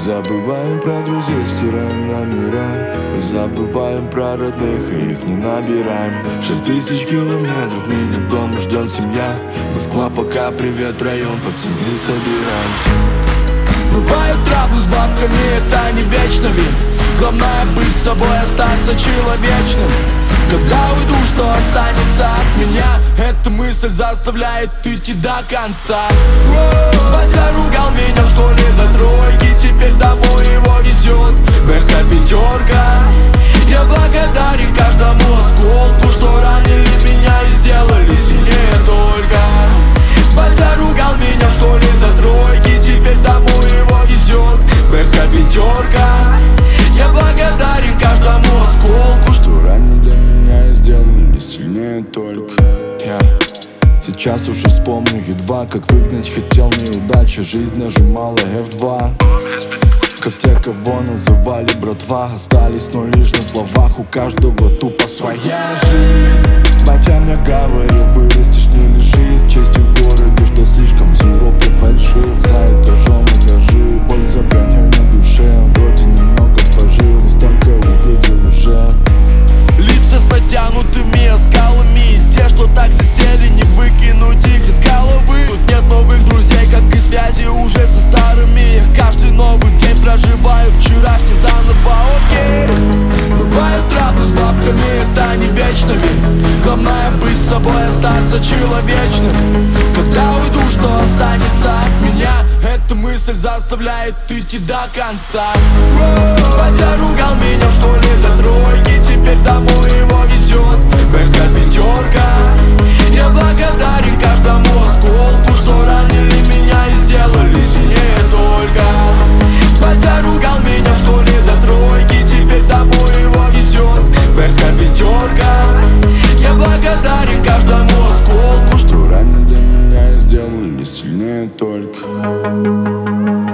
Забываем про друзей, стираем номера. Забываем про родных и их не набираем. 6000 километров, меня дома ждет семья. Москва, пока привет, район, пацаны, собираемся. Бывают траблы с бабками, это не вечно, ведь главное быть собой, остаться человечным. Когда уйду, что останется от меня? Эта мысль заставляет идти до конца. Батя ругал меня в школе за тройки, теперь домой его везет БХ-пятерка. Я благодарен каждому осколку, что ранили меня и сделали сильнее только. Батя ругал меня в школе за тройки, теперь домой его везет БХ-пятерка. Я благодарен каждому осколку, что ранили меня и сделали сильнее только. Сейчас уже вспомню едва, как выгнать хотел неудачи. Жизнь нажимала F2. Как те, кого называли братва, остались, но лишь на словах. У каждого тупо своя жизнь. Батя мне говорил, вырастешь, не лишись чести в городе, что слишком суров и фальшив. За этажом этажи, боль за броней на душе. Вроде немного пожил, но столько увидел уже. Лица с натянутыми скалами, те, что так засели, не выкинуть их из головы. Тут нет новых друзей, как и связи уже со старыми. Каждый новый день проживаю вчерашний заново, окей. Бывают траблы с бабками, это не вечно, ведь главное быть собой, остаться человечным. Когда уйду, что останется от меня? Эта мысль заставляет идти до конца. Батя ругал меня в школе за тройки, теперь домой его везет БХ-пятерка. Я благодарен каждому осколку, что ранили меня и сделали сильнее только. Батя ругал меня в школе за тройки, теперь домой его везет БХ-пятерка. Я благодарен каждому осколку, что ранили меня и сделали сильнее только.